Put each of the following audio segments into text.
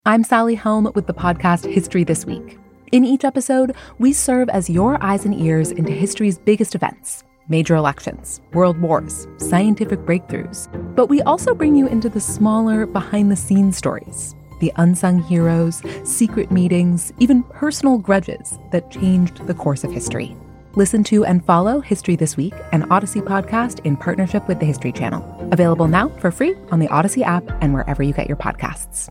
I'm Sally Helm with the podcast History This Week. In each episode, we serve as your eyes and ears into history's biggest events, major elections, world wars, scientific breakthroughs. But we also bring you into the smaller, behind-the-scenes stories, the unsung heroes, secret meetings, even personal grudges that changed the course of history. Listen to and follow History This Week, an Odyssey podcast in partnership with the History Channel. Available now for free on the Odyssey app and wherever you get your podcasts.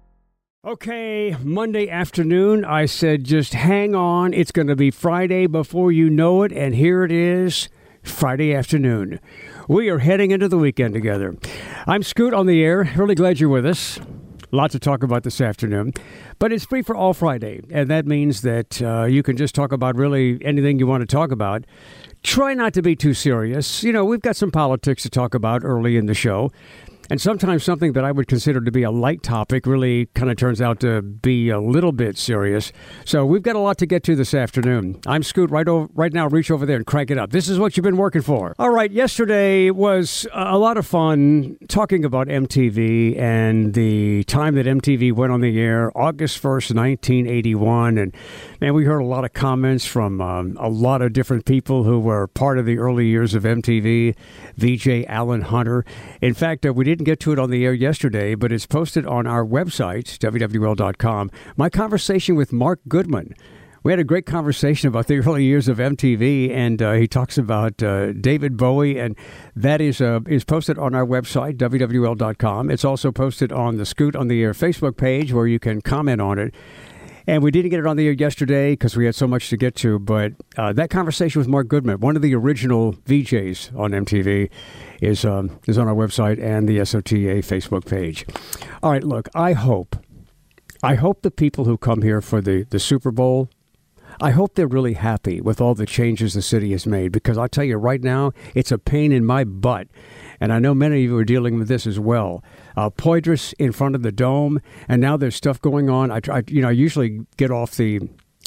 Okay, Monday afternoon, I said just hang on. It's going to be Friday before you know it, and here it is, Friday afternoon. We are heading into the weekend together. I'm Scoot on the air. Really glad you're with us. Lots to talk about this afternoon, but it's free for all Friday, and that means that you can just talk about really anything you want to talk about. Try not to be too serious. You know, we've got some politics to talk about early in the show. And sometimes something that I would consider to be a light topic really kind of turns out to be a little bit serious. So we've got a lot to get to this afternoon. I'm Scoot. Right now, reach over there and crank it up. This is what you've been working for. All right, yesterday was a lot of fun talking about MTV and the time that MTV went on the air, August 1st, 1981. And man, we heard a lot of comments from a lot of different people who were part of the early years of MTV. VJ Alan Hunter. In fact, we didn't get to it on the air yesterday, but it's posted on our website, wwl.com. My conversation with Mark Goodman. We had a great conversation about the early years of MTV, and he talks about David Bowie, and that is posted on our website, wwl.com. It's also posted on the Scoot on the Air Facebook page, where you can comment on it. And we didn't get it on the air yesterday because we had so much to get to, but that conversation with Mark Goodman, one of the original VJs on MTV, is on our website and the SOTA Facebook page. All right, look, I hope the people who come here for the Super Bowl, I hope they're really happy with all the changes the city has made, because I'll tell you right now, it's a pain in my butt. And I know many of you are dealing with this as well. Poydras in front of the Dome, and now there's stuff going on. I usually get off the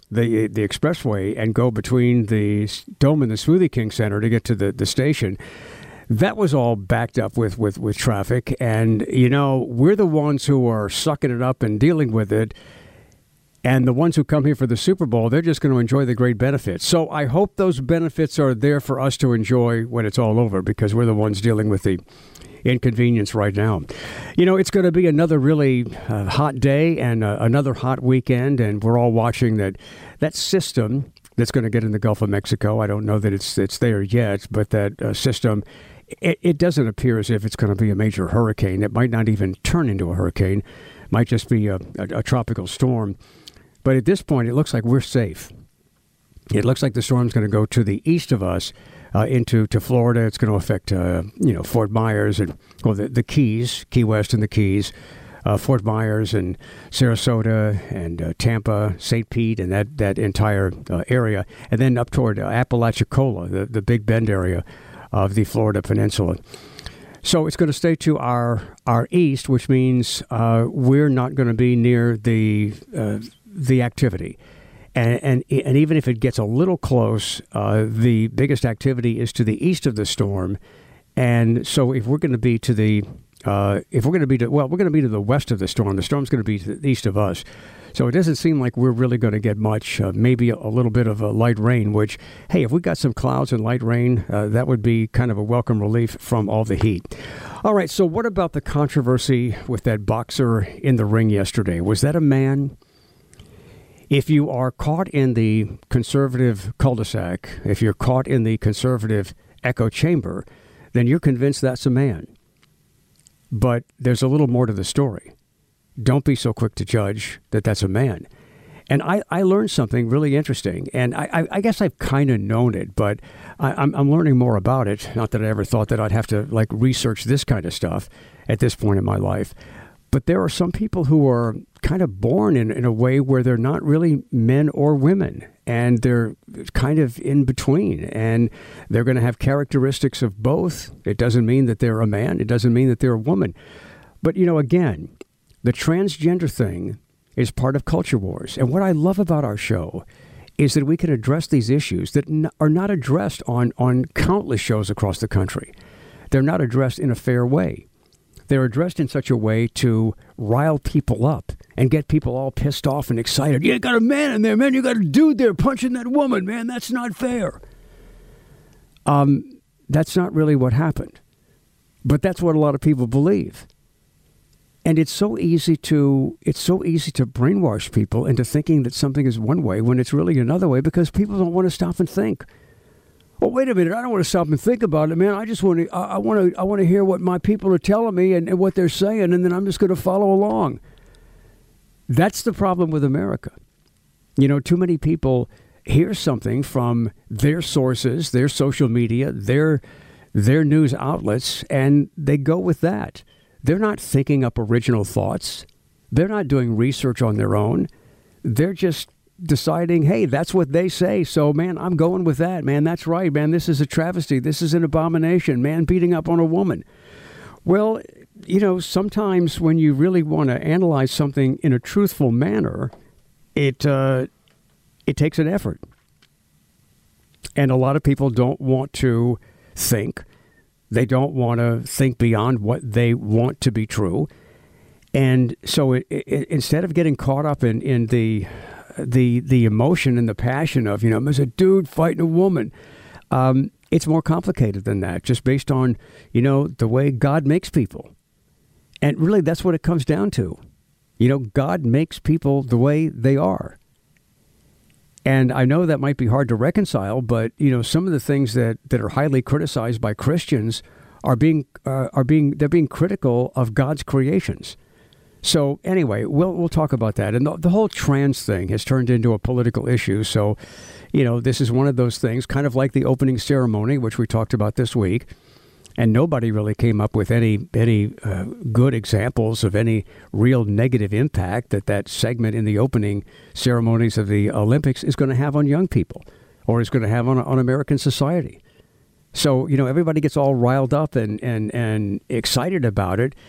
expressway and go between the Dome and the Smoothie King Center to get to the station. That was all backed up with traffic, and we're the ones who are sucking it up and dealing with it. And the ones who come here for the Super Bowl, they're just going to enjoy the great benefits. So I hope those benefits are there for us to enjoy when it's all over, because we're the ones dealing with the inconvenience right now. It's going to be another really hot day and another hot weekend, and we're all watching that system that's going to get in the Gulf of Mexico. I don't know that it's there yet, but that system, it doesn't appear as if it's going to be a major hurricane. It might not even turn into a hurricane. It might just be a tropical storm. But at this point, it looks like we're safe. It looks like the storm's going to go to the east of us into Florida. It's going to affect, Fort Myers and the Keys, Key West and the Keys, Fort Myers and Sarasota and Tampa, St. Pete, and that entire area, and then up toward Apalachicola, the Big Bend area of the Florida Peninsula. So it's going to stay to our east, which means we're not going to be near the activity. And even if it gets a little close, the biggest activity is to the east of the storm. And so if we're going to be to the we're going to be to the west of the storm. The storm's going to be to the east of us. So it doesn't seem like we're really going to get much, maybe a little bit of a light rain, which, hey, if we got some clouds and light rain, that would be kind of a welcome relief from all the heat. All right, so what about the controversy with that boxer in the ring yesterday? Was that a man? If you are caught in the conservative cul-de-sac, if you're caught in the conservative echo chamber, then you're convinced that's a man. But there's a little more to the story. Don't be so quick to judge that that's a man. And I learned something really interesting. And I guess I've kind of known it, but I'm learning more about it. Not that I ever thought that I'd have to research this kind of stuff at this point in my life. But there are some people who are kind of born in a way where they're not really men or women, and they're kind of in between, and they're going to have characteristics of both. It doesn't mean that they're a man. It doesn't mean that they're a woman. But, again, the transgender thing is part of culture wars. And what I love about our show is that we can address these issues that are not addressed on countless shows across the country. They're not addressed in a fair way. they're addressed in such a way to rile people up and get people all pissed off and excited. You got a man in there, man. You got a dude there punching that woman, man. That's not fair. That's not really what happened. But that's what a lot of people believe. And it's so easy to brainwash people into thinking that something is one way when it's really another way, because people don't want to stop and think. Well, wait a minute. I don't want to stop and think about it, man. I just want to. I want to hear what my people are telling me and what they're saying, and then I'm just going to follow along. That's the problem with America. You know, too many people hear something from their sources, their social media, their news outlets, and they go with that. They're not thinking up original thoughts. They're not doing research on their own. They're just deciding, hey, that's what they say. So, man, I'm going with that, man. That's right, man. This is a travesty. This is an abomination. Man beating up on a woman. Well, you know, sometimes when you really want to analyze something in a truthful manner, it takes an effort. And a lot of people don't want to think. They don't want to think beyond what they want to be true. And so instead of getting caught up in the emotion and the passion of, you know, there's a dude fighting a woman, it's more complicated than that, just based on, you know, the way God makes people. And really, that's what it comes down to. You know, God makes people the way they are. And I know that might be hard to reconcile, but, you know, some of the things that are highly criticized by Christians they're being critical of God's creations. So anyway, we'll talk about that. And the whole trans thing has turned into a political issue. So, you know, this is one of those things, kind of like the opening ceremony, which we talked about this week. And nobody really came up with any good examples of any real negative impact that segment in the opening ceremonies of the Olympics is going to have on young people or is going to have on American society. So, you know, everybody gets all riled up and excited about it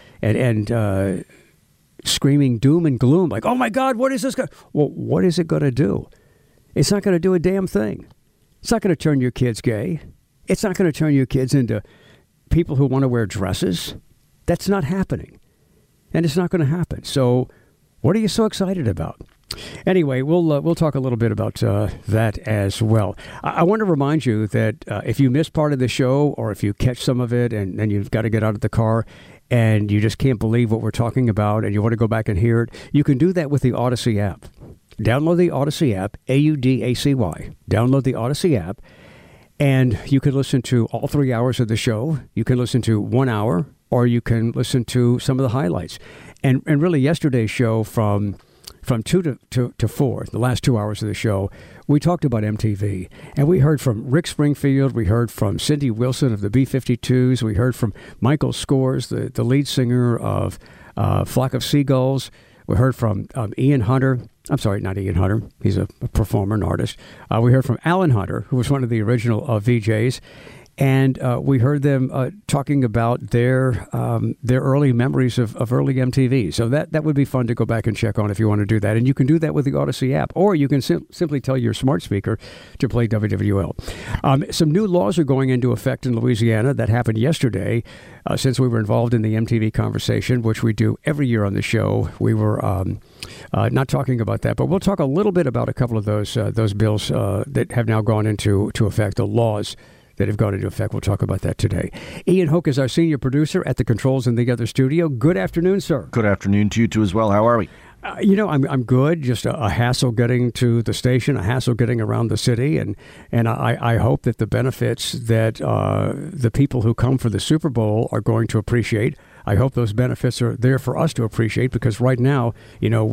and screaming doom and gloom like, oh, my God, what is this? Well, what is it going to do? It's not going to do a damn thing. It's not going to turn your kids gay. It's not going to turn your kids into people who want to wear dresses. That's not happening. And it's not going to happen. So what are you so excited about? Anyway, we'll talk a little bit about that as well. I want to remind you that if you miss part of the show or if you catch some of it and then you've got to get out of the car and you just can't believe what we're talking about and you want to go back and hear it, you can do that with the Odyssey app. Download the Odyssey app, AUDACY. Download the Odyssey app. And you can listen to all 3 hours of the show. You can listen to 1 hour, or you can listen to some of the highlights. And really, yesterday's show from 2 to 4, the last 2 hours of the show, we talked about MTV. And we heard from Rick Springfield. We heard from Cindy Wilson of the B-52s. We heard from Michael Scores, the lead singer of Flock of Seagulls. We heard from Ian Hunter. I'm sorry, not Ian Hunter. He's a performer, an artist. We heard from Alan Hunter, who was one of the original VJs. And we heard them talking about their early memories of early MTV. So that would be fun to go back and check on if you want to do that. And you can do that with the Odyssey app. Or you can simply tell your smart speaker to play WWL. Some new laws are going into effect in Louisiana. That happened yesterday. Since we were involved in the MTV conversation, which we do every year on the show, we were not talking about that. But we'll talk a little bit about a couple of those bills that have now gone into effect, the laws that have gone into effect. We'll talk about that today. Ian Hoke is our senior producer at the controls in the other studio. Good afternoon, sir. Good afternoon to you, too, as well. How are we? You know, I'm good. Just a hassle getting to the station, a hassle getting around the city. And I hope that the benefits that the people who come for the Super Bowl are going to appreciate, I hope those benefits are there for us to appreciate, because right now, you know,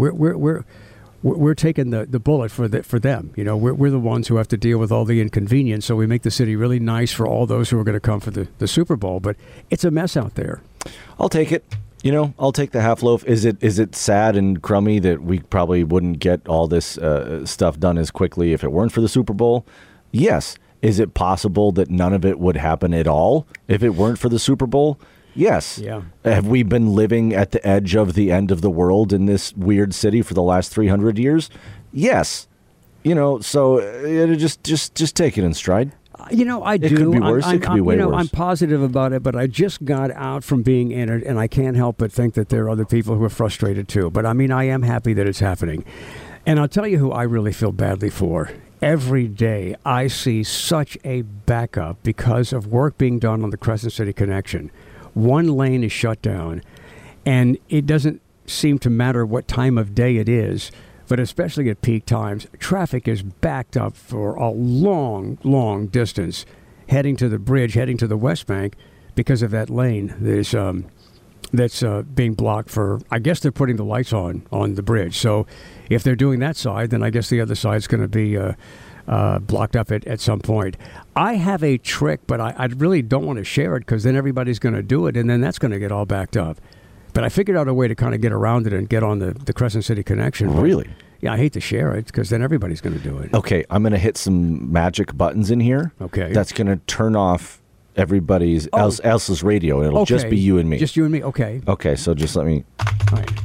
we're taking the bullet for them. You know, we're the ones who have to deal with all the inconvenience. So we make the city really nice for all those who are going to come for the Super Bowl. But it's a mess out there. I'll take it. You know, I'll take the half loaf. Is it sad and crummy that we probably wouldn't get all this stuff done as quickly if it weren't for the Super Bowl? Yes. Is it possible that none of it would happen at all if it weren't for the Super Bowl? Yes. Yeah. Have we been living at the edge of the end of the world in this weird city for the last 300 years? Yes. You know, so just take it in stride. I do. It could be worse. It could be way worse. I'm positive about it, but I just got out from being in it, and I can't help but think that there are other people who are frustrated too. But I am happy that it's happening. And I'll tell you who I really feel badly for. Every day I see such a backup because of work being done on the Crescent City Connection. One lane is shut down, and it doesn't seem to matter what time of day it is. But especially at peak times, traffic is backed up for a long, long distance heading to the bridge, heading to the West Bank because of that lane that's being blocked for, I guess they're putting the lights on the bridge. So if they're doing that side, then I guess the other side's going to be blocked up at some point. I have a trick, but I really don't want to share it because then everybody's going to do it, and then that's going to get all backed up. But I figured out a way to kind of get around it and get on the Crescent City Connection. Really? Yeah, I hate to share it because then everybody's going to do it. Okay, I'm going to hit some magic buttons in here. Okay. That's going to turn off everybody's else's radio. It'll just be you and me. Just you and me? Okay. Okay, so just let me... All right.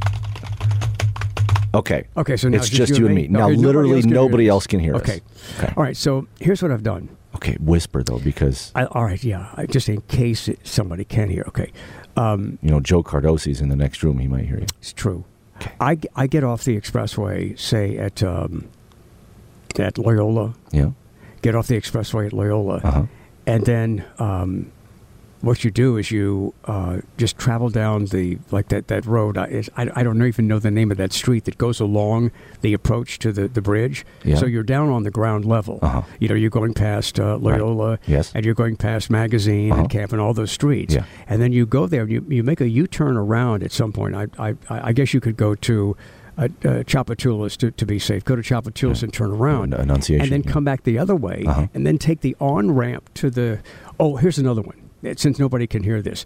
Okay. Okay, so now it's just you and me. Now, okay, literally nobody else can hear us. Okay. All right, so here's what I've done. Okay, whisper, though, because... all right, yeah, just in case somebody can hear. Okay. Joe Cardosi's in the next room. He might hear you. It's true. Okay. I get off the expressway, say, at Loyola. Yeah. Get off the expressway at Loyola. Uh-huh. And then what you do is you just travel down that road. I don't even know the name of that street that goes along the approach to the bridge. Yeah. So you're down on the ground level. Uh-huh. You're going past Loyola. Right. Yes. And you're going past Magazine and Camp and all those streets. Yeah. And then you go there. You make a U-turn around at some point. I guess you could go to Tchoupitoulas to be safe. Go to Tchoupitoulas and turn around. Annunciation. And then come back the other way. Uh-huh. And then take the on-ramp to the... Oh, here's another one. Since nobody can hear this.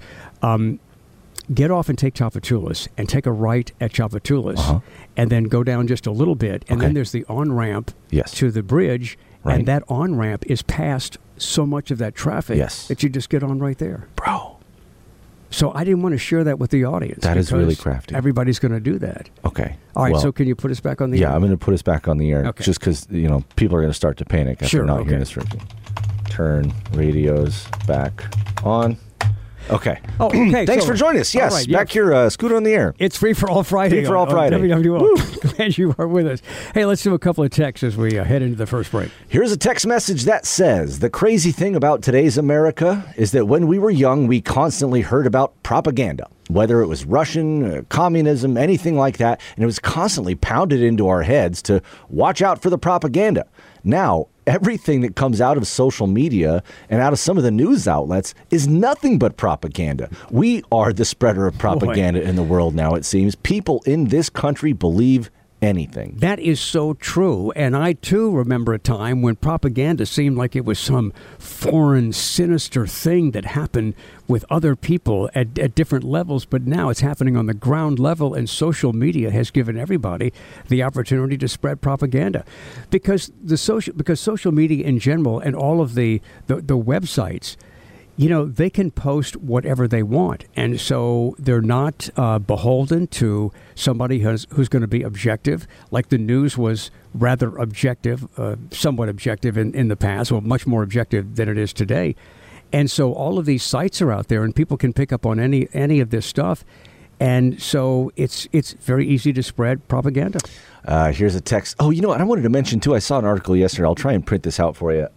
Get off and take Tchoupitoulas and take a right at Tchoupitoulas and then go down just a little bit. And then there's the on-ramp to the bridge. Right. And that on-ramp is past so much of that traffic that you just get on right there. Bro. So I didn't want to share that with the audience. That is really crafty. Everybody's going to do that. Okay. All right, so can you put us back on the air? Yeah, I'm going to put us back on the air. Okay. Just because, people are going to start to panic after not hearing this freaking. Turn radios back on. Okay. Oh, okay. Thanks for joining us. Yes, right, back here, Scooter on the air. It's Free for All Friday. Free for All Friday. WWO. Glad you are with us. Hey, let's do a couple of texts as we head into the first break. Here's a text message that says, the crazy thing about today's America is that when we were young, we constantly heard about propaganda, whether it was Russian, communism, anything like that, and it was constantly pounded into our heads to watch out for the propaganda. Now, everything that comes out of social media and out of some of the news outlets is nothing but propaganda. We are the spreader of propaganda in the world now, it seems. People in this country believe anything. That is so true. And I, too, remember a time when propaganda seemed like it was some foreign, sinister thing that happened with other people at different levels. But now it's happening on the ground level, and social media has given everybody the opportunity to spread propaganda. Because social media in general and all of the websites, they can post whatever they want. And so they're not beholden to somebody who's going to be objective. Like the news was rather objective, somewhat objective in the past, well, much more objective than it is today. And so all of these sites are out there, and people can pick up on any of this stuff. And so it's very easy to spread propaganda. Here's a text. Oh, you know what? I wanted to mention, too, I saw an article yesterday. I'll try and print this out for you.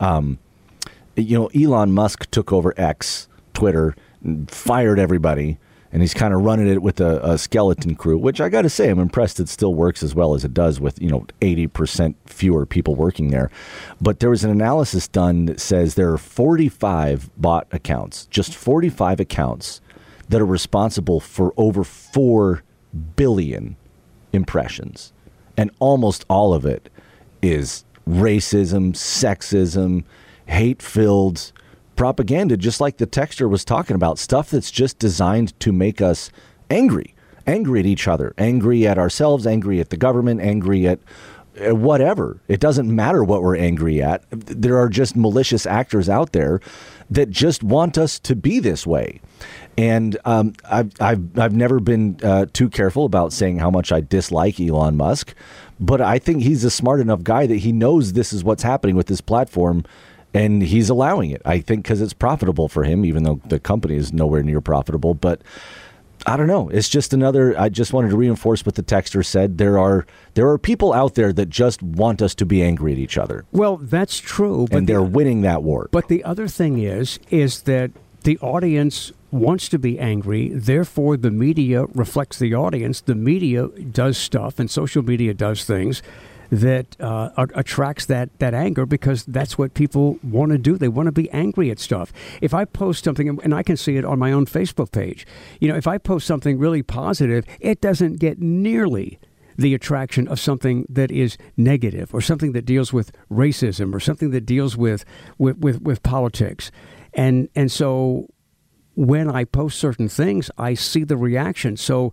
Elon Musk took over X, Twitter, fired everybody, and he's kind of running it with a skeleton crew, which I got to say, I'm impressed it still works as well as it does with, 80% fewer people working there. But there was an analysis done that says there are 45 bot accounts, just 45 accounts that are responsible for over 4 billion impressions. And almost all of it is racism, sexism, hate-filled propaganda, just like the texter was talking about, stuff that's just designed to make us angry at each other, angry at ourselves, angry at the government, angry at whatever. It doesn't matter what we're angry at. There are just malicious actors out there that just want us to be this way. And I've never been too careful about saying how much I dislike Elon Musk, but I think he's a smart enough guy that he knows this is what's happening with this platform. And he's allowing it, I think, because it's profitable for him, even though the company is nowhere near profitable. But I don't know. It's just I just wanted to reinforce what the texter said. There are people out there that just want us to be angry at each other. Well, that's true. But and they're winning that war. But the other thing is that the audience wants to be angry. Therefore, the media reflects the audience. The media does stuff, and social media does things that attracts that anger, because that's what people want to do. They want to be angry at stuff. If I post something, and I can see it on my own Facebook page, if I post something really positive, it doesn't get nearly the attraction of something that is negative, or something that deals with racism, or something that deals with politics. And so when I post certain things, I see the reaction. So,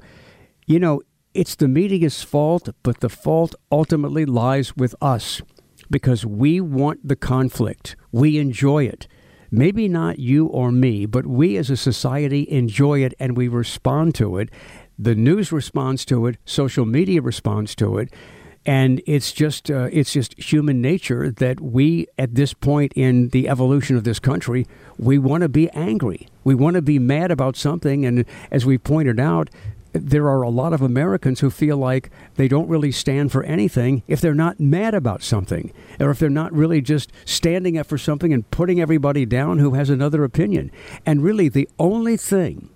it's the media's fault, but the fault ultimately lies with us, because we want the conflict. We enjoy it. Maybe not you or me, but we as a society enjoy it, and we respond to it. The news responds to it. Social media responds to it. And it's just human nature that we, at this point in the evolution of this country, we want to be angry. We want to be mad about something. And as we pointed out, there are a lot of Americans who feel like they don't really stand for anything if they're not mad about something, or if they're not really just standing up for something and putting everybody down who has another opinion. And really, the only thing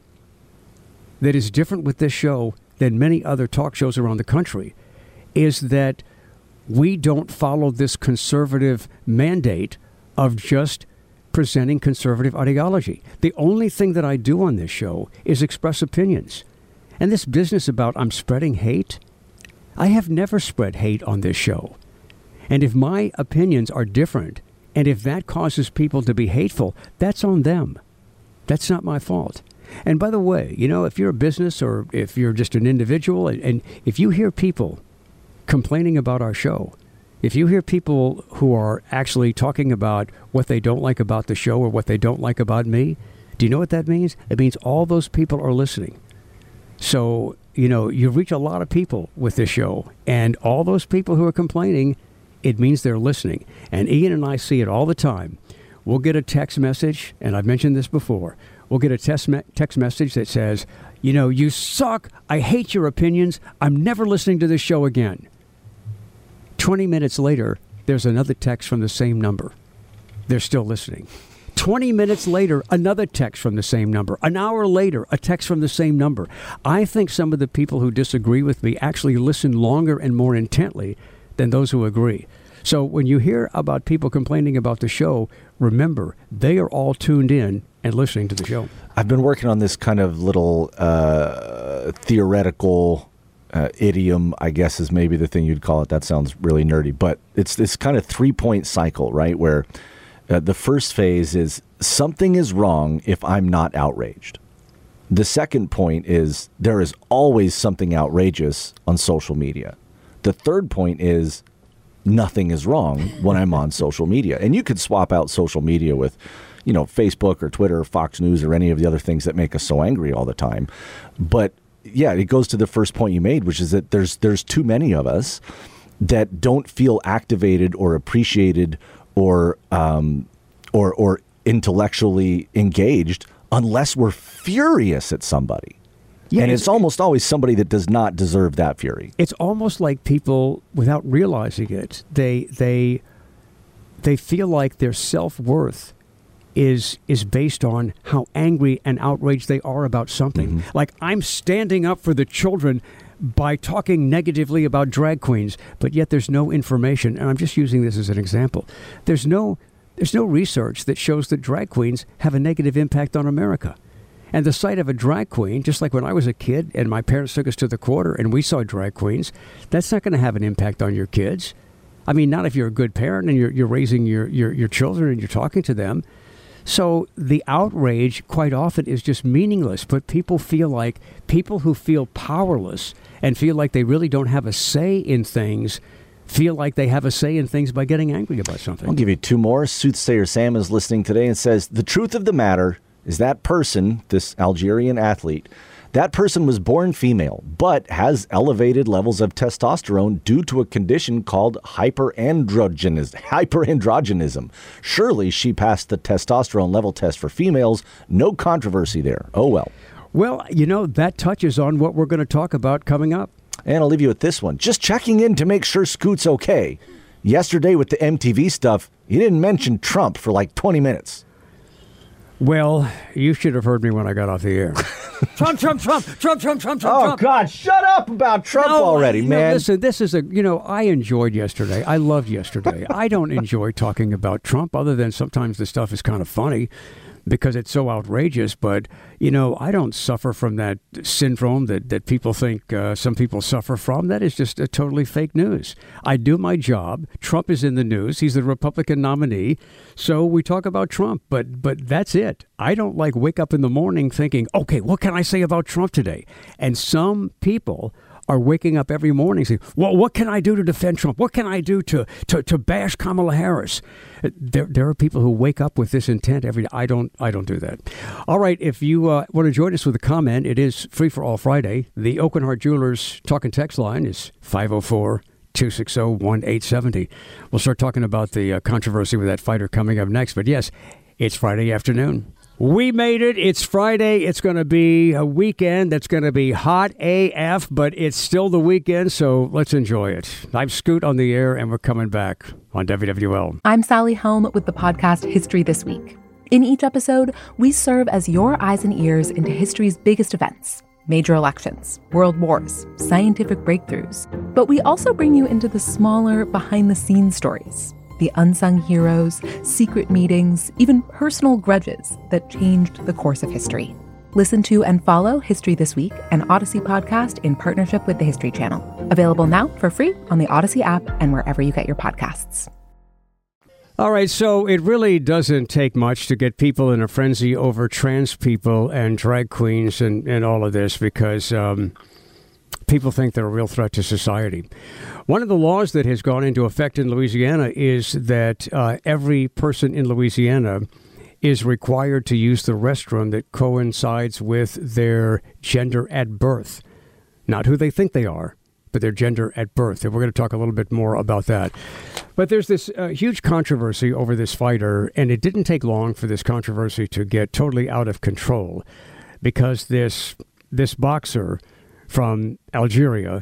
that is different with this show than many other talk shows around the country is that we don't follow this conservative mandate of just presenting conservative ideology. The only thing that I do on this show is express opinions. And this business about I'm spreading hate, I have never spread hate on this show. And if my opinions are different, and if that causes people to be hateful, that's on them. That's not my fault. And by the way, if you're a business, or if you're just an individual, and if you hear people complaining about our show, if you hear people who are actually talking about what they don't like about the show, or what they don't like about me, do you know what that means? It means all those people are listening. So, you reach a lot of people with this show, and all those people who are complaining, it means they're listening. And Ian and I see it all the time. We'll get a text message, and I've mentioned this before. We'll get a text message that says, you suck. I hate your opinions. I'm never listening to this show again. 20 minutes later, there's another text from the same number. They're still listening. 20 minutes later, another text from the same number. An hour later, a text from the same number. I think some of the people who disagree with me actually listen longer and more intently than those who agree. So when you hear about people complaining about the show, remember, they are all tuned in and listening to the show. I've been working on this kind of little theoretical idiom, I guess is maybe the thing you'd call it. That sounds really nerdy. But it's this kind of 3-point cycle, right, where the first phase is something is wrong if I'm not outraged. The second point is there is always something outrageous on social media. The third point is nothing is wrong when I'm on social media. And you could swap out social media with, Facebook or Twitter or Fox News or any of the other things that make us so angry all the time. But yeah, it goes to the first point you made, which is that there's too many of us that don't feel activated or appreciated or intellectually engaged unless we're furious at somebody. Yeah, and it's almost always somebody that does not deserve that fury. It's almost like people, without realizing it, they feel like their self-worth is based on how angry and outraged they are about something. Mm-hmm. Like, I'm standing up for the children by talking negatively about drag queens, but yet there's no information. And I'm just using this as an example. There's no research that shows that drag queens have a negative impact on America. And the sight of a drag queen, just like when I was a kid and my parents took us to the Quarter and we saw drag queens, that's not going to have an impact on your kids. I mean, not if you're a good parent and you're raising your children and you're talking to them. So the outrage quite often is just meaningless, but people feel like people who feel powerless and feel like they really don't have a say in things feel like they have a say in things by getting angry about something. I'll give you two more. Soothsayer Sam is listening today and says, the truth of the matter is that person, this Algerian athlete, That person was born female, but has elevated levels of testosterone due to a condition called hyperandrogenism. Surely she passed the testosterone level test for females. No controversy there. Oh, well. Well, that touches on what we're going to talk about coming up. And I'll leave you with this one. Just checking in to make sure Scoot's okay. Yesterday with the MTV stuff, you didn't mention Trump for like 20 minutes. Well, you should have heard me when I got off the air. Trump. Oh, God, shut up about Trump already, man. Listen, this is I enjoyed yesterday. I loved yesterday. I don't enjoy talking about Trump other than sometimes the stuff is kind of funny because it's so outrageous. But, I don't suffer from that syndrome that people think some people suffer from. That is just a totally fake news. I do my job. Trump is in the news. He's the Republican nominee. So we talk about Trump, but that's it. I don't wake up in the morning thinking, okay, what can I say about Trump today? And some people are waking up every morning saying, well, what can I do to defend Trump? What can I do to bash Kamala Harris? There are people who wake up with this intent every day. I don't do that. All right. If you want to join us with a comment, it is Free for All Friday. The Oak and Hart Jewelers talk and text line is 504-260-1870. We'll start talking about the controversy with that fighter coming up next. But yes, it's Friday afternoon. We made it. It's Friday. It's going to be a weekend that's going to be hot AF, but it's still the weekend, so let's enjoy it. I'm Scoot on the air, and we're coming back on WWL. I'm Sally Helm with the podcast History This Week. In each episode, we serve as your eyes and ears into history's biggest events, major elections, world wars, scientific breakthroughs. But we also bring you into the smaller, behind-the-scenes stories, the unsung heroes, secret meetings, even personal grudges that changed the course of history. Listen to and follow History This Week, an Odyssey podcast in partnership with the History Channel. Available now for free on the Odyssey app and wherever you get your podcasts. All right, so it really doesn't take much to get people in a frenzy over trans people and drag queens and all of this because people think they're a real threat to society. One of the laws that has gone into effect in Louisiana is that every person in Louisiana is required to use the restroom that coincides with their gender at birth. Not who they think they are, but their gender at birth. And we're going to talk a little bit more about that. But there's this huge controversy over this fighter, and it didn't take long for this controversy to get totally out of control because this boxer from Algeria,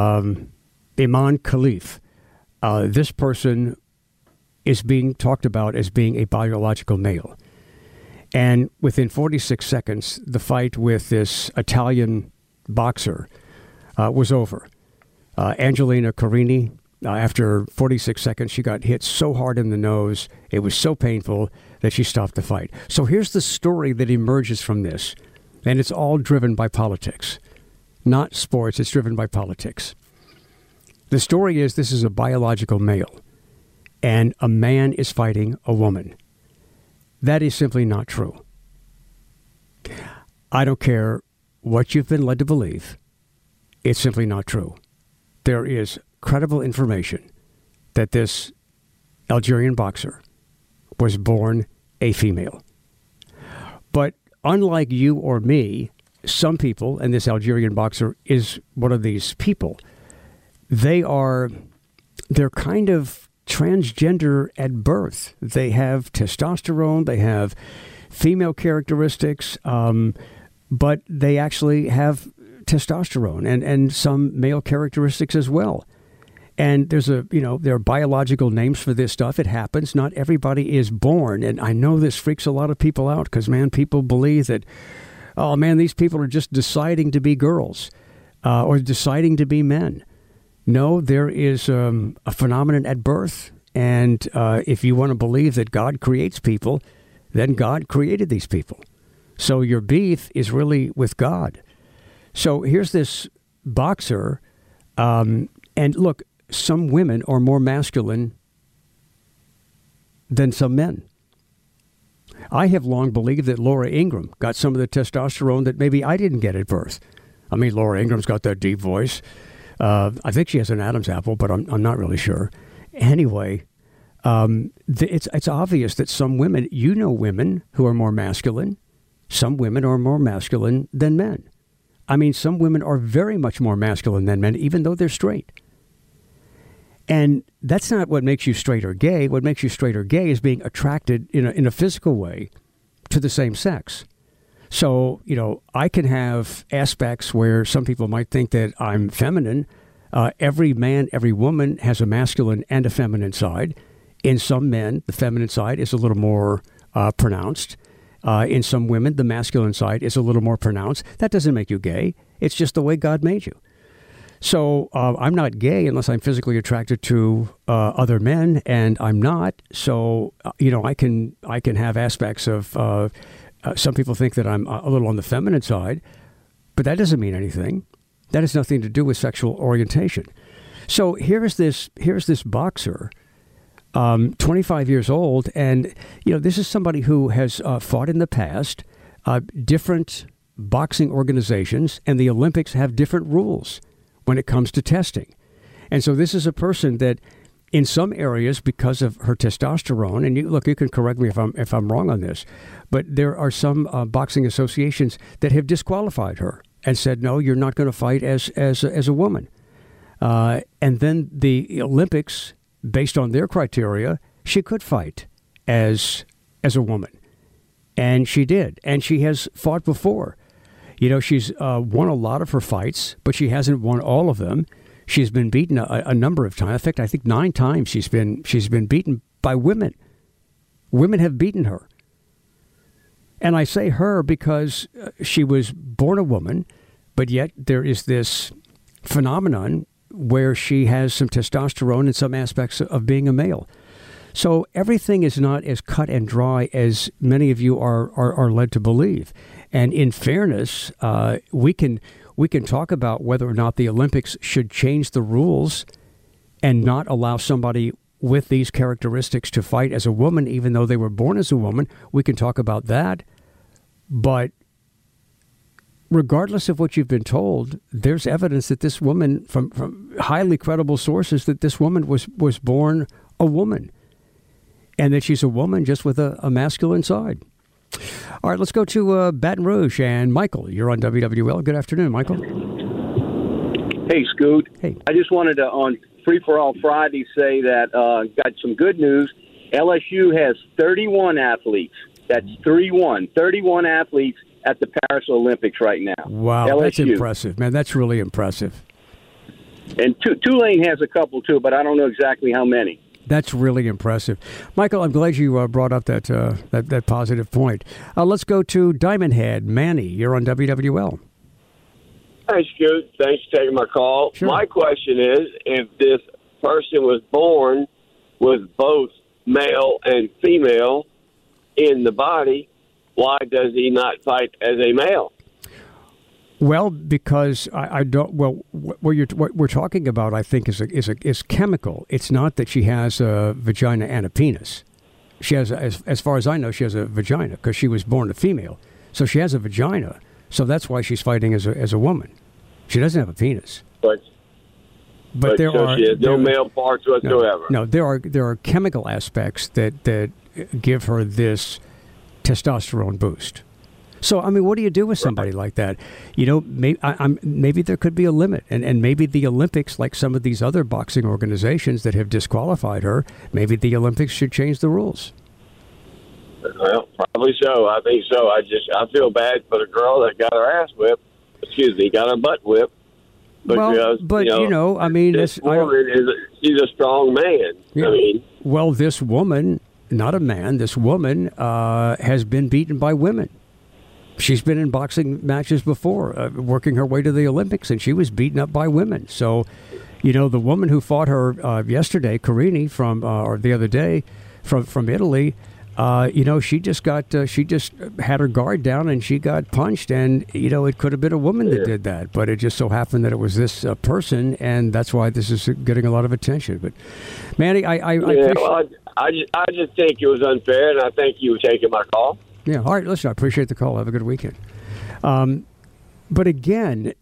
Iman Khalif, this person is being talked about as being a biological male. And within 46 seconds, the fight with this Italian boxer was over. Angelina Carini, after 46 seconds, she got hit so hard in the nose, it was so painful that she stopped the fight. So here's the story that emerges from this, and it's all driven by politics. Not sports, it's driven by politics. The story is this is a biological male, and a man is fighting a woman. That is simply not true. I don't care what you've been led to believe. It's simply not true. There is credible information that this Algerian boxer was born a female. But unlike you or me, some people, and this Algerian boxer is one of these people, they're kind of transgender at birth. They have testosterone, they have female characteristics, but they actually have testosterone and some male characteristics as well. And there are biological names for this stuff. It happens. Not everybody is born. And I know this freaks a lot of people out because, man, people believe that, oh, man, these people are just deciding to be girls or deciding to be men. No, there is a phenomenon at birth. And if you want to believe that God creates people, then God created these people. So your beef is really with God. So here's this boxer. And look, some women are more masculine than some men. I have long believed that Laura Ingraham got some of the testosterone that maybe I didn't get at birth. I mean, Laura Ingram's got that deep voice. I think she has an Adam's apple, but I'm not really sure. Anyway, it's obvious that some women, women who are more masculine, some women are more masculine than men. I mean, some women are very much more masculine than men, even though they're straight. And that's not what makes you straight or gay. What makes you straight or gay is being attracted in a physical way to the same sex. So, I can have aspects where some people might think that I'm feminine. Every man, every woman has a masculine and a feminine side. In some men, the feminine side is a little more pronounced. In some women, the masculine side is a little more pronounced. That doesn't make you gay. It's just the way God made you. So I'm not gay unless I'm physically attracted to other men, and I'm not. So I can have aspects of. Some people think that I'm a little on the feminine side, but that doesn't mean anything. That has nothing to do with sexual orientation. So here's this boxer, 25 years old, and this is somebody who has fought in the past, different boxing organizations, and the Olympics have different rules when it comes to testing. And so this is a person that in some areas, because of her testosterone, and you can correct me if I'm wrong on this, but there are some boxing associations that have disqualified her and said, no, you're not going to fight as a woman. And then the Olympics, based on their criteria, she could fight as a woman. And she did. And she has fought before. She's won a lot of her fights, but she hasn't won all of them. She's been beaten a number of times. In fact, I think 9 times she's been beaten by women. Women have beaten her. And I say her because she was born a woman, but yet there is this phenomenon where she has some testosterone in some aspects of being a male. So everything is not as cut and dry as many of you are led to believe. And in fairness, we can talk about whether or not the Olympics should change the rules and not allow somebody with these characteristics to fight as a woman, even though they were born as a woman. We can talk about that. But regardless of what you've been told, there's evidence that this woman, from highly credible sources, that this woman was born a woman and that she's a woman just with a masculine side. All right, let's go to Baton Rouge. And Michael, you're on WWL. Good afternoon, Michael. Hey, Scoot. Hey. I just wanted to, on Free for All Friday, say that got some good news. LSU has 31 athletes. That's 31 athletes at the Paris Olympics right now. Wow, LSU. That's impressive, man. That's really impressive. And Tulane has a couple, too, but I don't know exactly how many. That's really impressive. Michael, I'm glad you brought up that positive point. Let's go to Diamond Head. Manny, you're on WWL. Hey, Scoot. Thanks for taking my call. Sure. My question is, if this person was born with both male and female in the body, why does he not fight as a male? Well, because I don't. Well, what we're talking about, I think, is chemical. It's not that she has a vagina and a penis. She has, as far as I know, she has a vagina because she was born a female. So she has a vagina. So that's why she's fighting as a woman. She doesn't have a penis. But there so are she has no male parts whatsoever. No, there are chemical aspects that give her this testosterone boost. So, I mean, what do you do with somebody like that? Maybe there could be a limit. And maybe the Olympics, like some of these other boxing organizations that have disqualified her, maybe the Olympics should change the rules. Well, probably so. I think so. I feel bad for the girl that got her ass whipped. Got her butt whipped. Because, I mean, this woman she's a strong man. Yeah. I mean, well, this woman, not a man, this woman has been beaten by women. She's been in boxing matches before, working her way to the Olympics, and she was beaten up by women. So, the woman who fought her yesterday, Carini, or the other day, from Italy, she just had her guard down and she got punched, and it could have been a woman that did that, but it just so happened that it was this person, and that's why this is getting a lot of attention. But Manny, I just think it was unfair, and I thank you for taking my call. Yeah. All right. Listen, I appreciate the call. Have a good weekend. But again,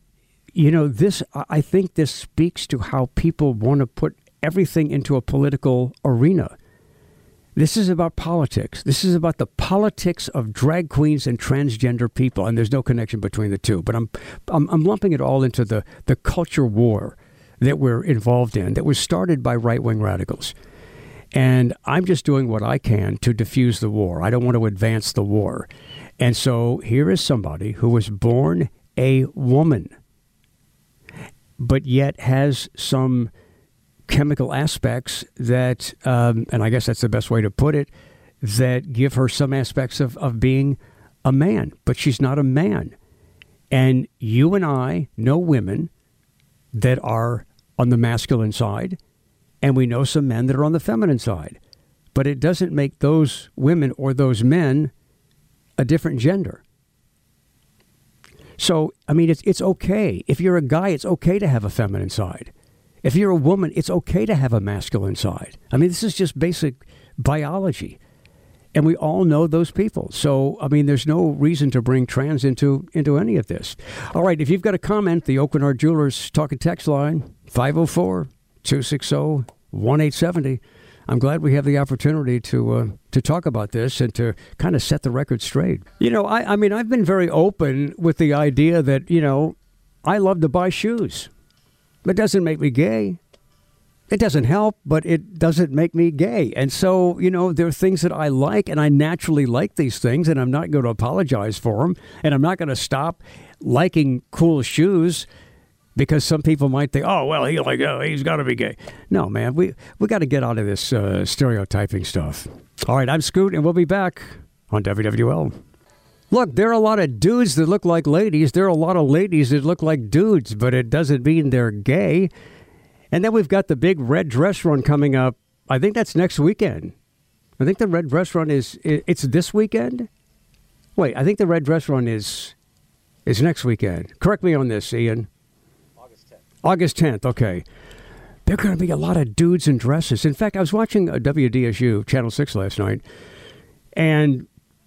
I think this speaks to how people want to put everything into a political arena. This is about politics. This is about the politics of drag queens and transgender people, and there's no connection between the two. But I'm lumping it all into the culture war that we're involved in, that was started by right-wing radicals. And I'm just doing what I can to diffuse the war. I don't want to advance the war. And so here is somebody who was born a woman, but yet has some chemical aspects that, and I guess that's the best way to put it, that give her some aspects of being a man, but she's not a man. And you and I know women that are on the masculine side, and we know some men that are on the feminine side. But it doesn't make those women or those men a different gender. So, I mean, it's okay. If you're a guy, it's okay to have a feminine side. If you're a woman, it's okay to have a masculine side. I mean, this is just basic biology. And we all know those people. So, I mean, there's no reason to bring trans into any of this. All right, if you've got a comment, the Oakenard Jewelers Talk and Text line, 504-260-1870. I'm glad we have the opportunity to talk about this and to kind of set the record straight. You know, I mean, I've been very open with the idea that, you know, I love to buy shoes. It doesn't make me gay. It doesn't help, but it doesn't make me gay. And so, you know, there are things that I like, and I naturally like these things, and I'm not going to apologize for them, and I'm not going to stop liking cool shoes because some people might think, oh, well, he's got to be gay. No, man, we got to get out of this stereotyping stuff. All right, I'm Scoot, and we'll be back on WWL. Look, there are a lot of dudes that look like ladies. There are a lot of ladies that look like dudes, but it doesn't mean they're gay. And then we've got the big red dress run coming up. I think that's next weekend. I think the red dress run it's this weekend? Wait, I think the red dress run is next weekend. Correct me on this, Ian. August 10th, okay. There are going to be a lot of dudes in dresses. In fact, I was watching WDSU, Channel 6 last night, and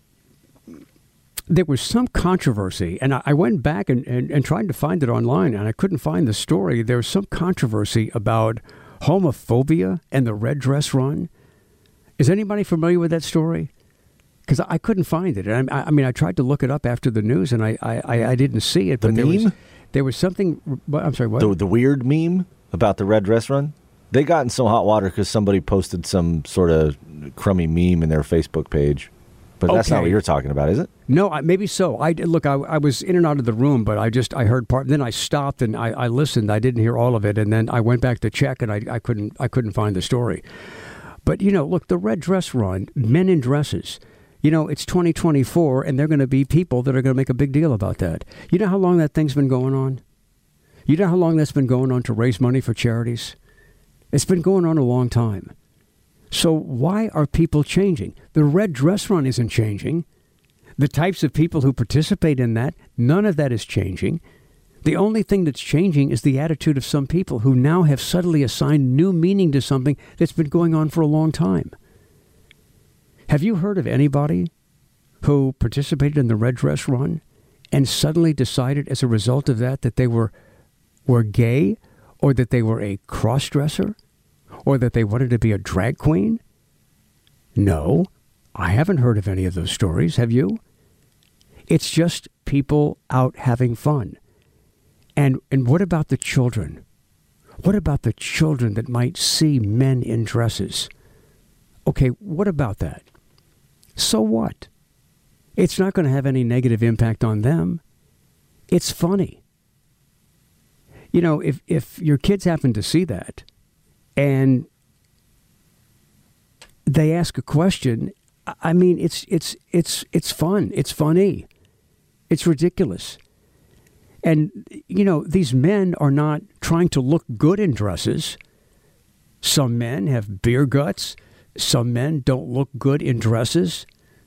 there was some controversy, and I went back and tried to find it online, and I couldn't find the story. There was some controversy about homophobia and the red dress run. Is anybody familiar with that story? Because I couldn't find it. And I mean, I tried to look it up after the news, and I didn't see it. The meme? There was something. I'm sorry, what? The weird meme about the red dress run? They got in some hot water because somebody posted some sort of crummy meme in their Facebook page. But that's not what you're talking about, is it? No, maybe so. I was in and out of the room, but I heard part. Then I stopped and I listened. I didn't hear all of it, and then I went back to check, and I couldn't find the story. But you know, look, the red dress run, men in dresses. You know, it's 2024, and there are going to be people that are going to make a big deal about that. You know how long that thing's been going on? You know how long that's been going on to raise money for charities? It's been going on a long time. So why are people changing? The red dress run isn't changing. The types of people who participate in that, none of that is changing. The only thing that's changing is the attitude of some people who now have suddenly assigned new meaning to something that's been going on for a long time. Have you heard of anybody who participated in the red dress run and suddenly decided as a result of that they were gay, or that they were a cross-dresser, or that they wanted to be a drag queen? No, I haven't heard of any of those stories. Have you? It's just people out having fun. And what about the children? What about the children that might see men in dresses? Okay, what about that? So what? It's not going to have any negative impact on them. It's funny. You know, if your kids happen to see that and they ask a question, I mean, it's fun. It's funny. It's ridiculous. And, you know, these men are not trying to look good in dresses. Some men have beer guts. Some men don't look good in dresses.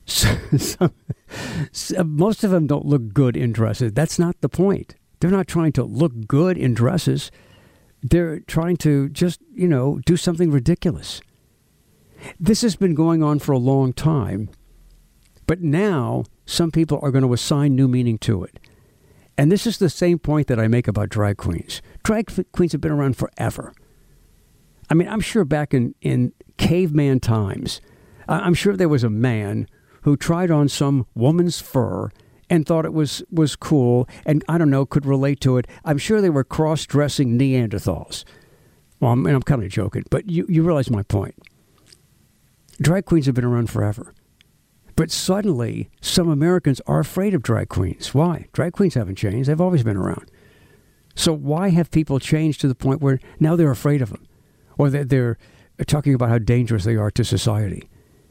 Most of them don't look good in dresses. That's not the point. They're not trying to look good in dresses. They're trying to just, you know, do something ridiculous. This has been going on for a long time, but now some people are going to assign new meaning to it. And this is the same point that I make about drag queens. Drag queens have been around forever. I mean, I'm sure back in caveman times, I'm sure there was a man who tried on some woman's fur and thought it was cool and, I don't know, could relate to it. I'm sure they were cross-dressing Neanderthals. Well, I'm kind of joking, but you realize my point. Drag queens have been around forever. But suddenly, some Americans are afraid of drag queens. Why? Drag queens haven't changed. They've always been around. So why have people changed to the point where now they're afraid of them? Or they're talking about how dangerous they are to society?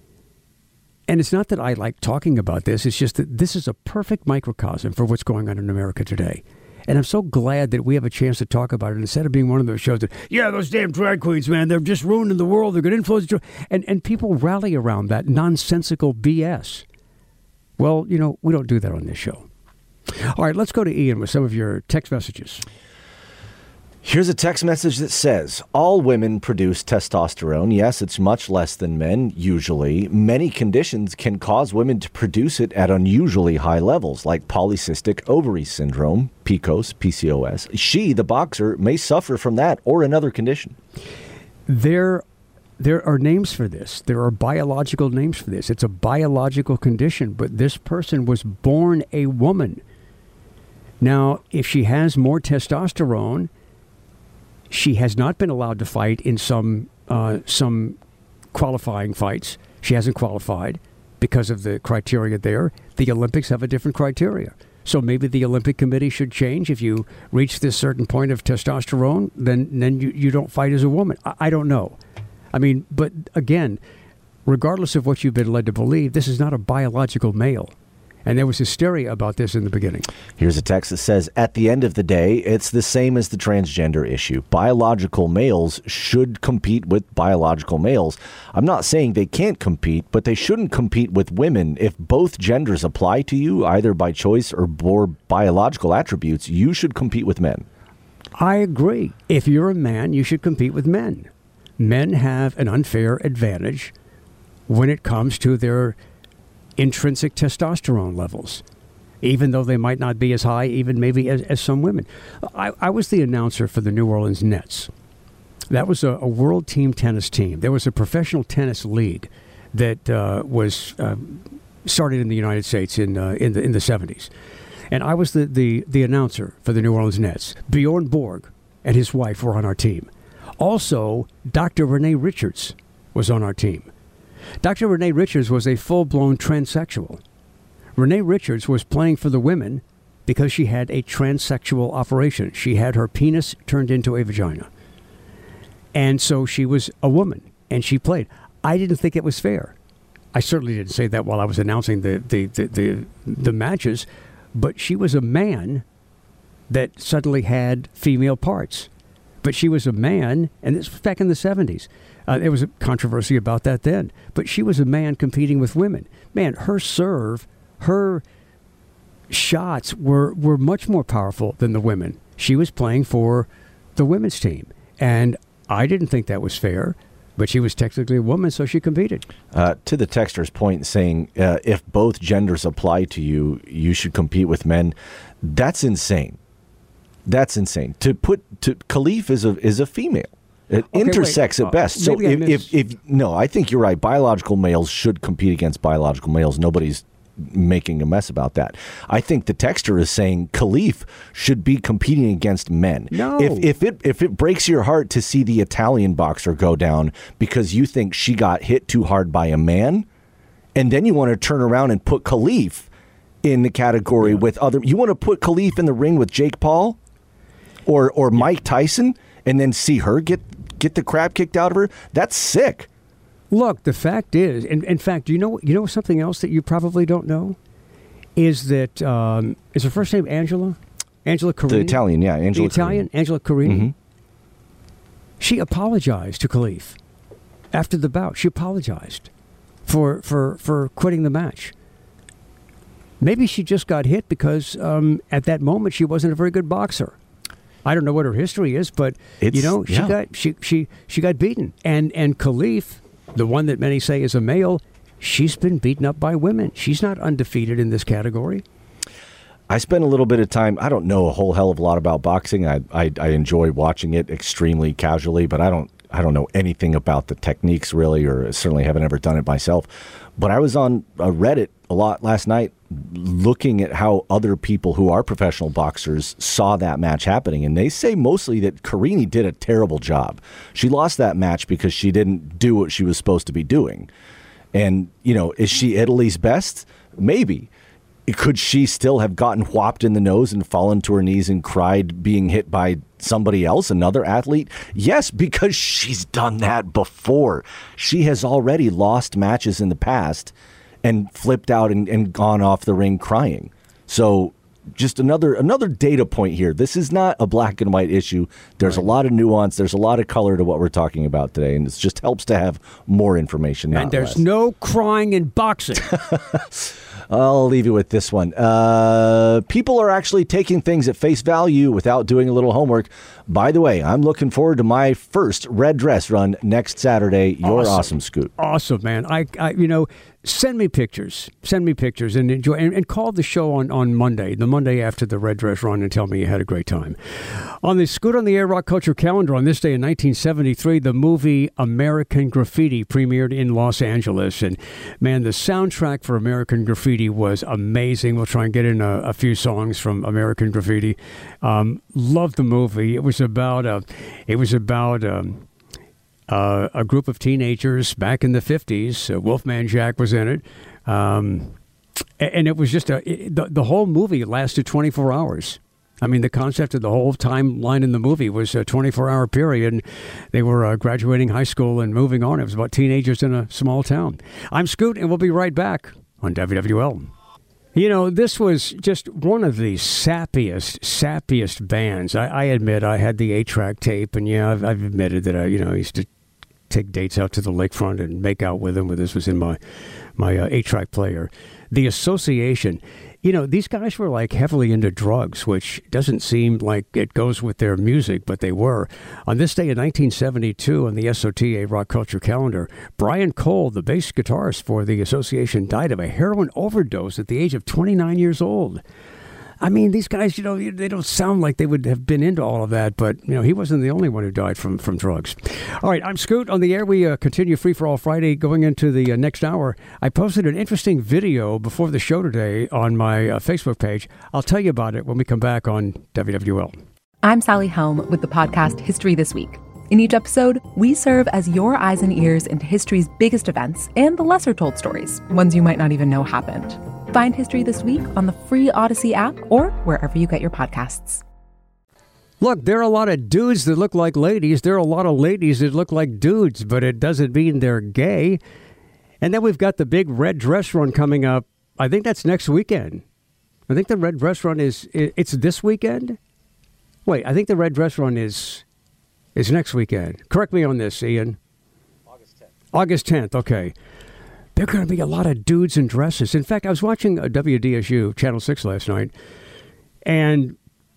And it's not that I like talking about this. It's just that this is a perfect microcosm for what's going on in America today. And I'm so glad that we have a chance to talk about it instead of being one of those shows that, yeah, those damn drag queens, man, they're just ruining the world. They're going to influence. And people rally around that nonsensical BS. Well, you know, we don't do that on this show. All right, let's go to Ian with some of your text messages. Here's a text message that says, all women produce testosterone. Yes, it's much less than men, usually. Many conditions can cause women to produce it at unusually high levels, like polycystic ovary syndrome, PCOS, PCOS. She, the boxer, may suffer from that or another condition. There are names for this. There are biological names for this. It's a biological condition, but this person was born a woman. Now, if she has more testosterone, she has not been allowed to fight in some qualifying fights. She hasn't qualified because of the criteria there. The Olympics have a different criteria. So maybe the Olympic Committee should change. If you reach this certain point of testosterone, then you don't fight as a woman. I don't know. I mean, but again, regardless of what you've been led to believe, this is not a biological male. And there was hysteria about this in the beginning. Here's a text that says, at the end of the day, it's the same as the transgender issue. Biological males should compete with biological males. I'm not saying they can't compete, but they shouldn't compete with women. If both genders apply to you, either by choice or biological attributes, you should compete with men. I agree. If you're a man, you should compete with men. Men have an unfair advantage when it comes to their intrinsic testosterone levels, even though they might not be as high, even maybe as some women. I was the announcer for the New Orleans Nets. That was a world team tennis team. There was a professional tennis league that was started in the United States in the 70s. And I was the announcer for the New Orleans Nets. Bjorn Borg and his wife were on our team. Also, Dr. Renee Richards was on our team. Dr. Renee Richards was a full-blown transsexual. Renee Richards was playing for the women because she had a transsexual operation. She had her penis turned into a vagina. And so she was a woman, and she played. I didn't think it was fair. I certainly didn't say that while I was announcing the matches, but she was a man that suddenly had female parts. But she was a man, and this was back in the 70s. There was a controversy about that then. But she was a man competing with women. Man, her serve, her shots were much more powerful than the women. She was playing for the women's team. And I didn't think that was fair. But she was technically a woman, so she competed. To the texter's point, saying if both genders apply to you, you should compete with men. That's insane. That's insane. Khalif is a female. It intersex at best. So I think you're right. Biological males should compete against biological males. Nobody's making a mess about that. I think the texter is saying Khalif should be competing against men. No. If it breaks your heart to see the Italian boxer go down because you think she got hit too hard by a man, and then you want to turn around and put Khalif in the category with other, you want to put Khalif in the ring with Jake Paul or Mike Tyson, and then see her get the crap kicked out of her. That's sick. Look, the fact is, in fact, you know something else that you probably don't know is that is her first name Angela Carini? The Italian, yeah, Angela. The Italian, Carini. Angela Carini. Mm-hmm. She apologized to Khalif after the bout. She apologized for quitting the match. Maybe she just got hit because at that moment she wasn't a very good boxer. I don't know what her history is, but she got beaten. And Khalif, the one that many say is a male, she's been beaten up by women. She's not undefeated in this category. I spent a little bit of time. I don't know a whole hell of a lot about boxing. I enjoy watching it extremely casually, but I I don't know anything about the techniques really, or certainly haven't ever done it myself. But I was on Reddit a lot last night looking at how other people who are professional boxers saw that match happening. And they say mostly that Carini did a terrible job. She lost that match because she didn't do what she was supposed to be doing. And, you know, is she Italy's best? Maybe. Could she still have gotten whopped in the nose and fallen to her knees and cried being hit by somebody else, another athlete? Yes, because she's done that before. She has already lost matches in the past and flipped out and gone off the ring crying. So just another data point here. This is not a black and white issue. There's a lot of nuance. There's a lot of color to what we're talking about today, and it just helps to have more information. And there's no crying in boxing. I'll leave you with this one. People are actually taking things at face value without doing a little homework. By the way, I'm looking forward to my first red dress run next Saturday. You're awesome, Scoot. Awesome, man. I send me pictures and enjoy, and call the show on Monday, the Monday after the red dress run, and tell me you had a great time. On the Scoot on the Air Rock Culture calendar, on this day in 1973, the movie American Graffiti premiered in Los Angeles. And man, the soundtrack for American Graffiti was amazing. We'll try and get in a few songs from American Graffiti. Loved the movie. It was about a group of teenagers back in the 50s. Wolfman Jack was in it. And it was just the whole movie lasted 24 hours. I mean, the concept of the whole timeline in the movie was a 24-hour period. And they were graduating high school and moving on. It was about teenagers in a small town. I'm Scoot, and we'll be right back on WWL. You know, this was just one of the sappiest bands. I admit I had the 8-track tape, and yeah, I've admitted that I used to take dates out to the lakefront and make out with them. But this was in my 8-track player. The Association. You know, these guys were like heavily into drugs, which doesn't seem like it goes with their music, but they were. On this day in 1972, on the SOTA Rock Culture calendar, Brian Cole, the bass guitarist for the Association, died of a heroin overdose at the age of 29 years old. I mean, these guys, they don't sound like they would have been into all of that, but, he wasn't the only one who died from drugs. All right, I'm Scoot on the air. We continue Free for All Friday going into the next hour. I posted an interesting video before the show today on my Facebook page. I'll tell you about it when we come back on WWL. I'm Sally Helm with the podcast History This Week. In each episode, we serve as your eyes and ears into history's biggest events and the lesser told stories, ones you might not even know happened. Find History This Week on the free Odyssey app or wherever you get your podcasts. Look, there are a lot of dudes that look like ladies. There are a lot of ladies that look like dudes, but it doesn't mean they're gay. And then we've got the big red dress run coming up. I think that's next weekend. I think the red dress run it's this weekend? Wait, I think the red dress run is next weekend. Correct me on this, Ian. August 10th, okay. There are going to be a lot of dudes in dresses. In fact, I was watching WDSU, Channel 6 last night, and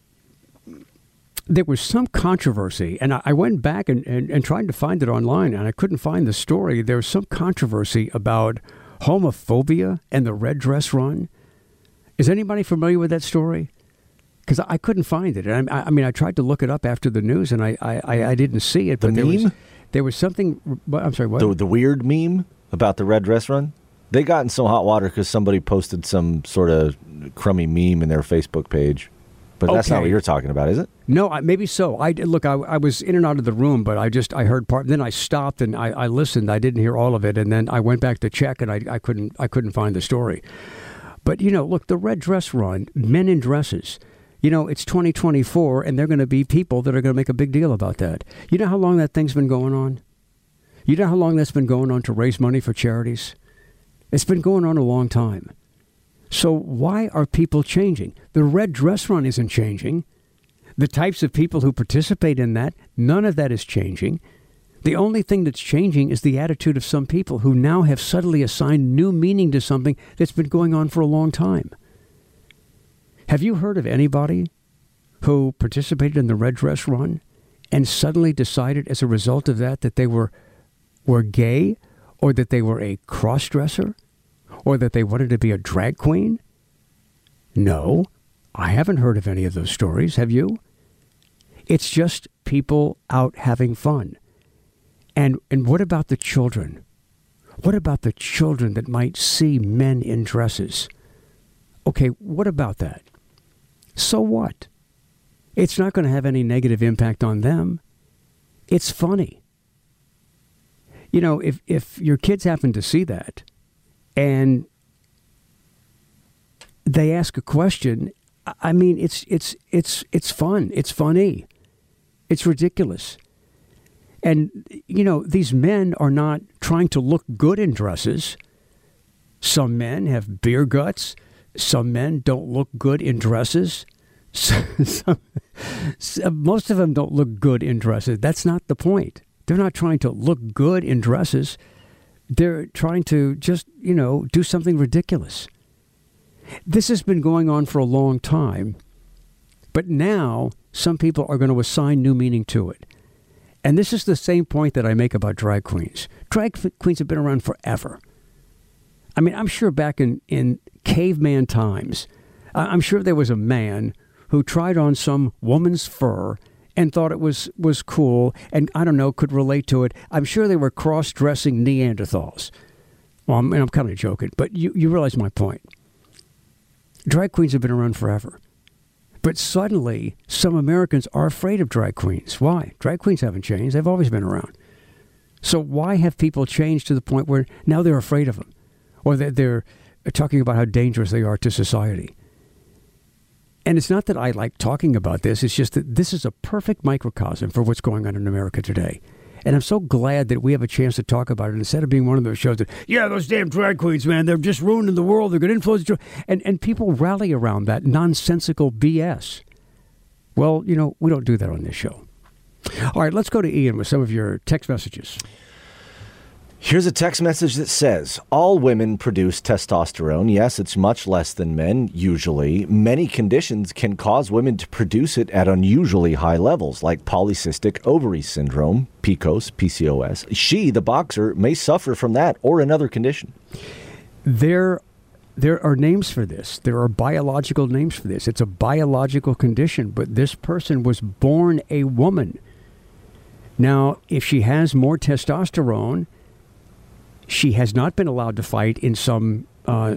there was some controversy. And I went back and tried to find it online, and I couldn't find the story. There was some controversy about homophobia and the red dress run. Is anybody familiar with that story? Because I couldn't find it. And I mean, I tried to look it up after the news, and I didn't see it. The meme? There was something. I'm sorry, what? The weird meme about the red dress run? They got in some hot water because somebody posted some sort of crummy meme in their Facebook page. But that's not what you're talking about, is it? No, maybe so. I was in and out of the room, but I heard part. Then I stopped and I listened. I didn't hear all of it, and then I went back to check, and I couldn't find the story. But look, the red dress run, men in dresses. It's 2024, and there are going to be people that are going to make a big deal about that. You know how long that thing's been going on? You know how long that's been going on to raise money for charities? It's been going on a long time. So why are people changing? The red dress run isn't changing. The types of people who participate in that, none of that is changing. The only thing that's changing is the attitude of some people who now have suddenly assigned new meaning to something that's been going on for a long time. Have you heard of anybody who participated in the red dress run and suddenly decided as a result of that they were gay, or that they were a cross-dresser, or that they wanted to be a drag queen? No, I haven't heard of any of those stories. Have you? It's just people out having fun. And what about the children? What about the children that might see men in dresses? Okay, what about that? So what? It's not going to have any negative impact on them. It's funny. You know, if your kids happen to see that and they ask a question, I mean, it's fun. It's funny. It's ridiculous. And, you know, these men are not trying to look good in dresses. Some men have beer guts. Some men don't look good in dresses. Most of them don't look good in dresses. That's not the point. They're not trying to look good in dresses. They're trying to just, you know, do something ridiculous. This has been going on for a long time. But now some people are going to assign new meaning to it. And this is the same point that I make about drag queens. Drag queens have been around forever. I mean, I'm sure back in caveman times, I'm sure there was a man who tried on some woman's fur and thought it was cool and, I don't know, could relate to it. I'm sure they were cross-dressing Neanderthals. Well, I'm kind of joking, but you realize my point. Drag queens have been around forever. But suddenly, some Americans are afraid of drag queens. Why? Drag queens haven't changed. They've always been around. So why have people changed to the point where now they're afraid of them? Or they're talking about how dangerous they are to society? And it's not that I like talking about this. It's just that this is a perfect microcosm for what's going on in America today. And I'm so glad that we have a chance to talk about it instead of being one of those shows that, yeah, those damn drag queens, man, they're just ruining the world. They're going to influence. And people rally around that nonsensical BS. Well, you know, we don't do that on this show. All right, let's go to Ian with some of your text messages. Here's a text message that says, all women produce testosterone. Yes, it's much less than men, usually. Many conditions can cause women to produce it at unusually high levels, like polycystic ovary syndrome, PCOS, PCOS. She, the boxer, may suffer from that or another condition. There are names for this. There are biological names for this. It's a biological condition, but this person was born a woman. Now, if she has more testosterone, she has not been allowed to fight in some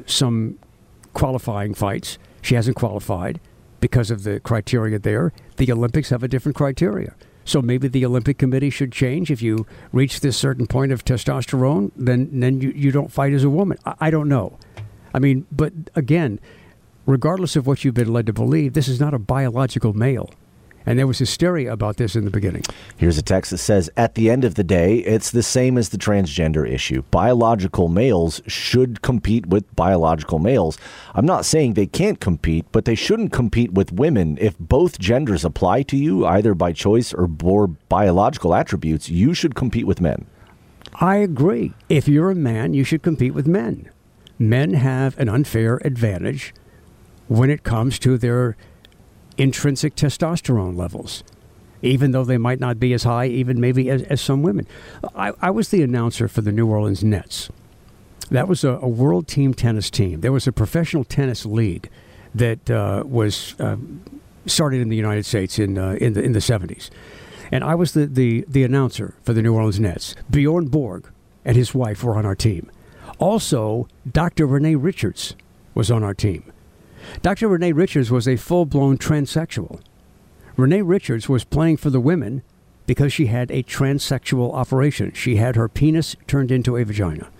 qualifying fights. She hasn't qualified because of the criteria there. The Olympics have a different criteria. So maybe the Olympic Committee should change. If you reach this certain point of testosterone, then you don't fight as a woman. I don't know. I mean, but again, regardless of what you've been led to believe, this is not a biological male. And there was hysteria about this in the beginning. Here's a text that says, at the end of the day, it's the same as the transgender issue. Biological males should compete with biological males. I'm not saying they can't compete, but they shouldn't compete with women. If both genders apply to you, either by choice or biological attributes, you should compete with men. I agree. If you're a man, you should compete with men. Men have an unfair advantage when it comes to their intrinsic testosterone levels, even though they might not be as high, even maybe as some women. I was the announcer for the New Orleans Nets. That was a world team tennis team. There was a professional tennis league that was started in the United States in the 70s. And I was the announcer for the New Orleans Nets. Bjorn Borg and his wife were on our team. Also, Dr. Renee Richards was on our team. Dr. Renee Richards was a full-blown transsexual. Renee Richards was playing for the women because she had a transsexual operation. She had her penis turned into a vagina.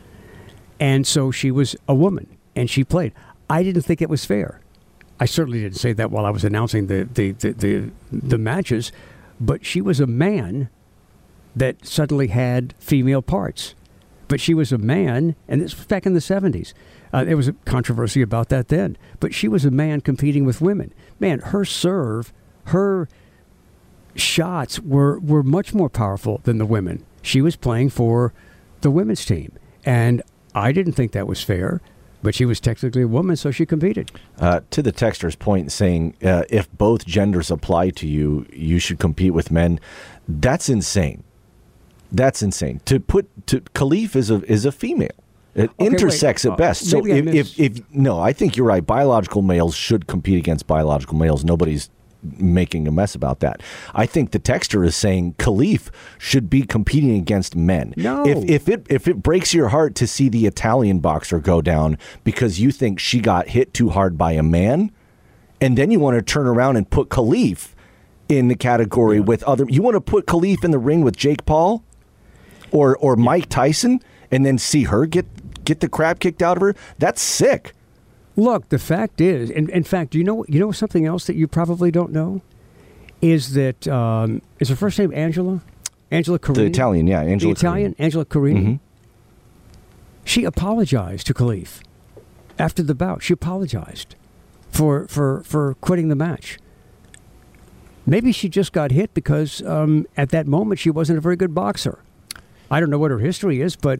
And so she was a woman, and she played. I didn't think it was fair. I certainly didn't say that while I was announcing the matches, but she was a man that suddenly had female parts. But she was a man, and this was back in the 70s. There was a controversy about that then. But she was a man competing with women. Man, her serve, her shots were much more powerful than the women. She was playing for the women's team. And I didn't think that was fair. But she was technically a woman, so she competed. To the texter's point, saying if both genders apply to you, you should compete with men. That's insane. That's insane. Khalif is a female. Intersex at best. So if I think you're right. Biological males should compete against biological males. Nobody's making a mess about that. I think the texter is saying Khalif should be competing against men. No. If it breaks your heart to see the Italian boxer go down because you think she got hit too hard by a man, and then you want to turn around and put Khalif in the category with other, you want to put Khalif in the ring with Jake Paul or Mike Tyson, and then see her get the crap kicked out of her. That's sick. Look, the fact is, in fact, you know something else that you probably don't know is that is her first name Angela Carini? The Italian, yeah, Angela. The Italian, Angela Carini. Mm-hmm. She apologized to Khalif after the bout. She apologized for quitting the match. Maybe she just got hit because at that moment she wasn't a very good boxer. I don't know what her history is, but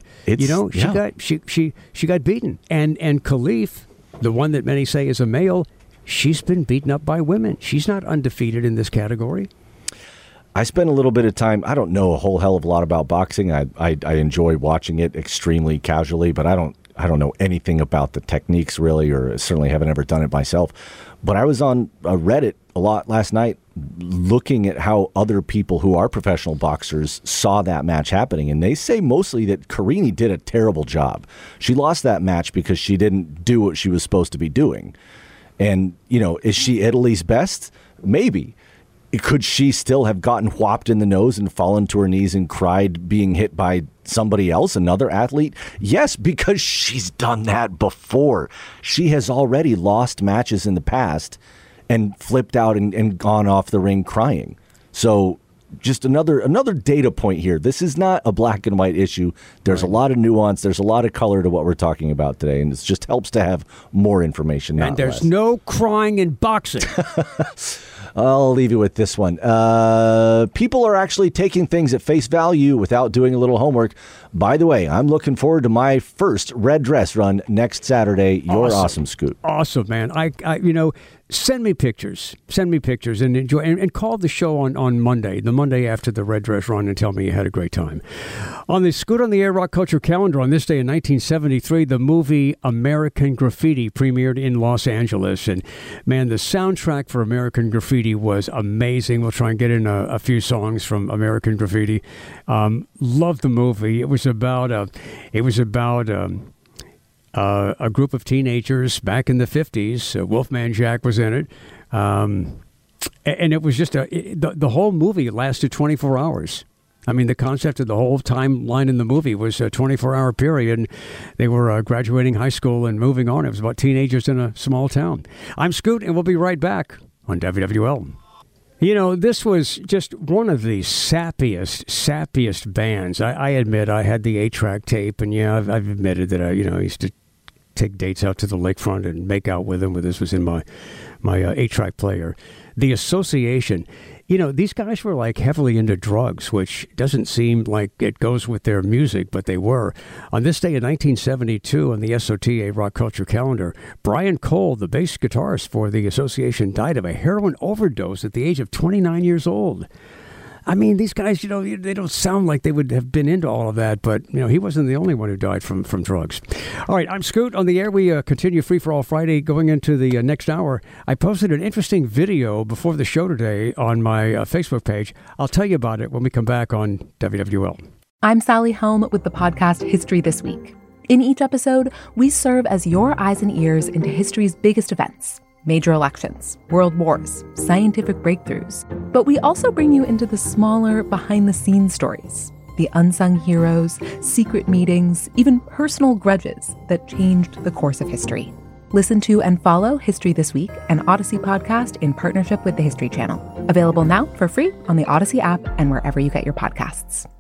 she got beaten. And Khalif, the one that many say is a male, she's been beaten up by women. She's not undefeated in this category. I spent a little bit of time. I don't know a whole hell of a lot about boxing. I enjoy watching it extremely casually, but I don't know anything about the techniques really, or certainly haven't ever done it myself. But I was on Reddit a lot last night looking at how other people who are professional boxers saw that match happening. And they say mostly that Carini did a terrible job. She lost that match because she didn't do what she was supposed to be doing. And, is she Italy's best? Maybe. Could she still have gotten whopped in the nose and fallen to her knees and cried being hit by somebody else, another athlete? Yes, because she's done that before. She has already lost matches in the past and flipped out and gone off the ring crying. So just another data point here. This is not a black and white issue. There's a lot of nuance. There's a lot of color to what we're talking about today, and it just helps to have more information. And there's no crying in boxing. I'll leave you with this one. People are actually taking things at face value without doing a little homework. By the way, I'm looking forward to my first red dress run next Saturday. You're awesome, Scoot. Awesome, man. I send me pictures and enjoy, and call the show on Monday, the Monday after the red dress run, and tell me you had a great time. On the Scoot on the Air Rock Culture calendar, on this day in 1973, the movie American Graffiti premiered in Los Angeles. And man, the soundtrack for American Graffiti was amazing. We'll try and get in a few songs from American Graffiti. Loved the movie. It was about a group of teenagers back in the 50s. Wolfman Jack was in it. And it was just the whole movie lasted 24 hours. I mean, the concept of the whole timeline in the movie was a 24-hour period. And they were graduating high school and moving on. It was about teenagers in a small town. I'm Scoot, and we'll be right back on WWL. This was just one of the sappiest bands. I admit I had the 8-track tape, and I've admitted that I used to take dates out to the lakefront and make out with them. This was in my 8-track player. The Association, these guys were like heavily into drugs, which doesn't seem like it goes with their music, but they were. On this day in 1972, on the SOTA Rock Culture calendar, Brian Cole, the bass guitarist for the Association, died of a heroin overdose at the age of 29 years old. I mean, these guys, they don't sound like they would have been into all of that, but, he wasn't the only one who died from drugs. All right, I'm Scoot on the air. We continue Free for All Friday going into the next hour. I posted an interesting video before the show today on my Facebook page. I'll tell you about it when we come back on WWL. I'm Sally Helm with the podcast History This Week. In each episode, we serve as your eyes and ears into history's biggest events. Major elections, world wars, scientific breakthroughs. But we also bring you into the smaller, behind-the-scenes stories, the unsung heroes, secret meetings, even personal grudges that changed the course of history. Listen to and follow History This Week, an Odyssey podcast in partnership with the History Channel. Available now for free on the Odyssey app and wherever you get your podcasts.